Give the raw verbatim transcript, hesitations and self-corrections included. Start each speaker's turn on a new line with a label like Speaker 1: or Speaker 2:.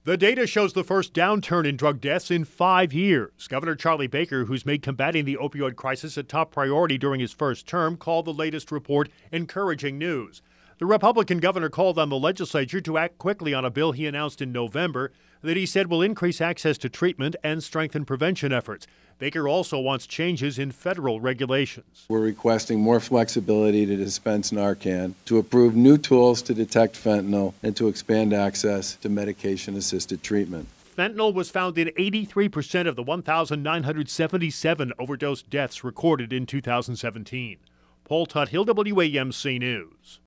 Speaker 1: The data shows the first downturn in drug deaths in five years. Governor Charlie Baker, who's made combating the opioid crisis a top priority during his first term, called the latest report encouraging news. The Republican governor called on the legislature to act quickly on a bill he announced in November that he said will increase access to treatment and strengthen prevention efforts. Baker also wants changes in federal regulations.
Speaker 2: We're requesting more flexibility to dispense Narcan, to approve new tools to detect fentanyl, and to expand access to medication-assisted treatment.
Speaker 1: Fentanyl was found in eighty-three percent of the one thousand nine hundred seventy-seven overdose deaths recorded in two thousand seventeen. Paul Tuthill, W A M C News.